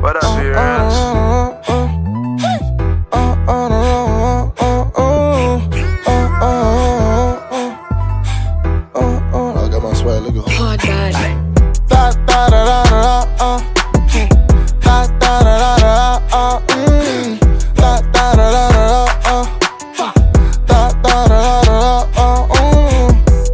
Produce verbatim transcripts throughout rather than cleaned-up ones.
What up, Beers? I got my swag, look at Hard body. Da da da da da uh. Da da da da da uh. Mm. Da da da da da uh. Da da da da da uh.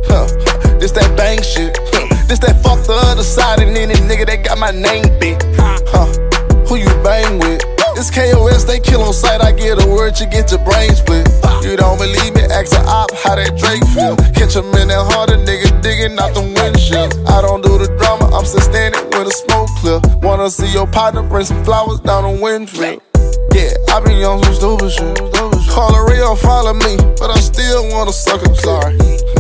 Huh. This that bang shit. Huh. This that fuck the other side and any nigga that got my name big. Huh. Who you bang with? It's K O S, they kill on sight. I get a word, you get your brain split. You don't believe me? Ask a op how that Drake feel. Catch him in that harder nigga digging out the windshield. I don't do the drama, I'm still standing with a smoke clear. Wanna see your partner bring some flowers down on Winfield. Yeah, I be on some stupid shit. Call a real, follow me, but I still wanna suck him. Sorry,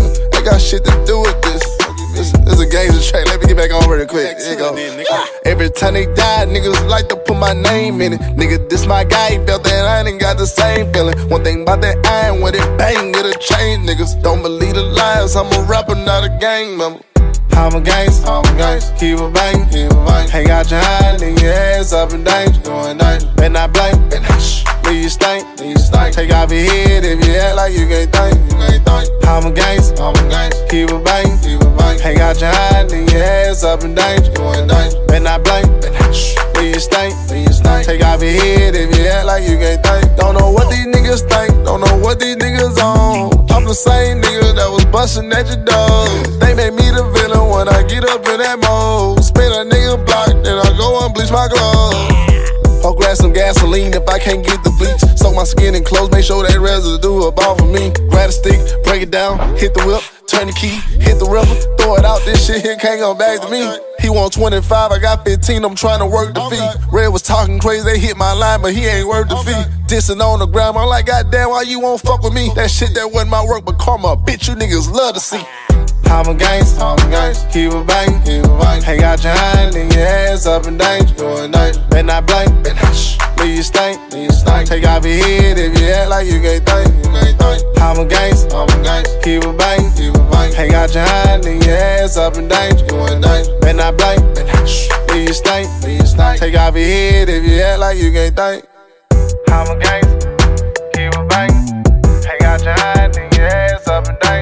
I got shit to do with this. This is a game to track. Let me get back on real quick. Here you go. Every time they die, niggas like to put my name in it. Nigga, this my guy. He felt that I ain't got the same feeling. One thing about that iron, when it bang, it'll change. Niggas don't believe the lies. I'm a rapper, not a gang member. I'm a gangster, I'm a gangster. Keep a bang, keep a bang. Hang out your hand, leave your ass up in danger. Going danger. Bet not blame, bet not shh. Leave you stink, leave you stink. Take off your head if you act like you can't think, you can't think. I'm a gangster, I'm a gangster. Keep a bang, keep a bang. Hang out your hand, leave your ass up in danger. Going danger. Bet not blame, bet not shh. Leave you stink, leave you stink. Take off your head if you act like you can't think. Don't know what these niggas think, don't know what these niggas on. I'm the same nigga that was bustin' at your door. They made me the villain when I get up in that mode. Spin a nigga block, then I go and bleach my clothes. I'll grab some gasoline if I can't get the bleach. Soak my skin and clothes, make sure that residue up off of me. Grab a stick, break it down, hit the whip, turn the key, hit the ripper, throw it out, this shit here can't come back to me. He want twenty-five, I got fifteen, I'm trying to work the fee. Red was talking crazy, they hit my line, but he ain't worth the fee. Dissing on the ground, I'm like, goddamn, why you won't fuck with me? That shit that wasn't my work, but karma, bitch, you niggas love to see. I'm a gangster, I'm a gangster. Keep a bang, keep a bang. Hang out your hand, leave your ass up in danger. Going danger. Bet not blame, bet not shh. Leave you stink, leave you stink. Take off your head if you act like you can't think, you can't think. I'm a gangster, I'm a gangster. Keep a bang, keep a bang. Hang out your hand, leave your ass up in danger. Going danger. Bet not blame, bet not shh. Leave you stink, leave you stink. Take off your head if you act like you can't think. I'm a gangster, keep a bang. Hang out your hand, leave your ass up in danger.